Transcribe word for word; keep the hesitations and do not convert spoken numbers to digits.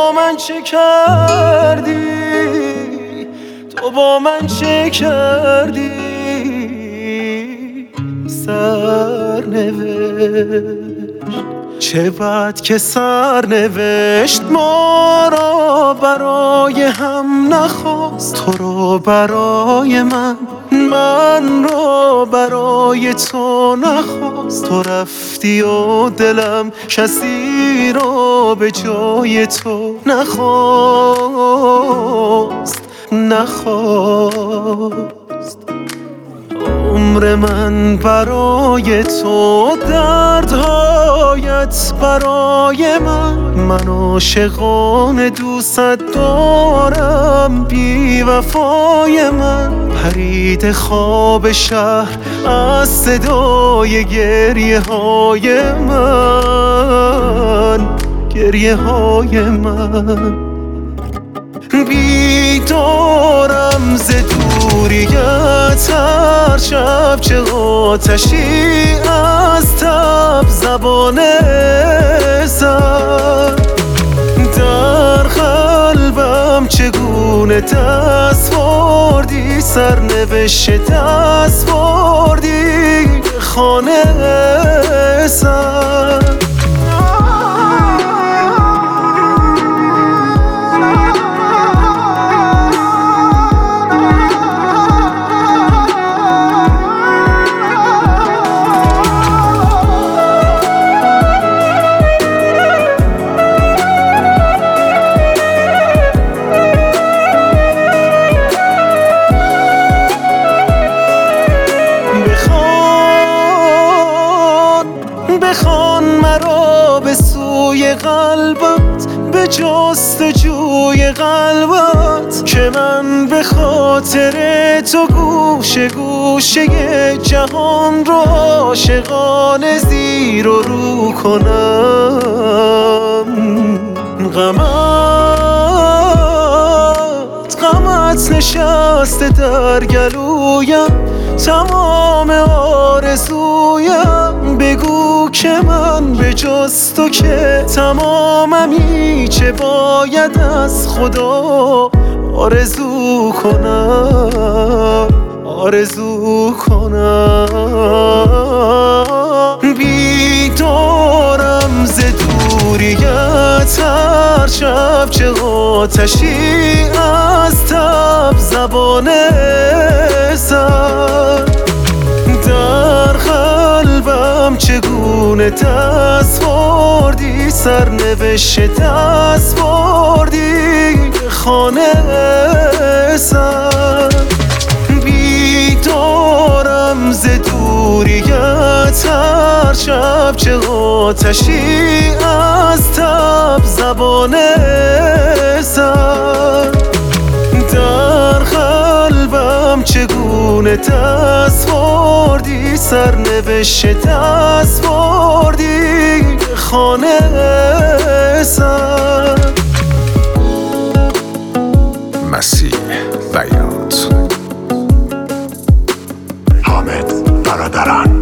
با من چه کردی؟ تو با من چه کردی؟ سرنوشت چه بد که سرنوشت ما را برای هم نخواست، تو رو برای من، من را برای تو نخواست. تو رفتی و دلم کسی را به جای تو نخواست، نخواست. عمر من برای تو، دردهایت برای من، من عاشقان دوست دارم، بی وفای من. پرید خواب شهر از صدای گریه های من، گریه های من. بیدارم ز دوریت هر شب، چه آتشی از تب زبان زد. در قلبم چگونه دست بردی، سرنوشت دست بردی به خانه زد. بخوان مرا به سوی قلبت، به جستجوی قلبت، که من به خاطر تو گوشه گوشه جهان را عاشقانه زیر و رو کنم. غمت غمت نشسته در گلویم، تمام آرزویم. بگو که من به جز تو که تماممی، چه باید از خدا آرزو کنم، آرزو کنم. بیدارم ز دوریت هر شب، چه آتشی از تب زبان زد. در قلبم چگونه دست بردی، سرنوشت دست بردی به خانه زد. بیدارم ز دوریت هر شب، چه آتشی از تب زبان زد. در قلبم چگونه دست بردی، سرنوشت دست بردی به خانه زد. مسیح بیات. حامد برادران.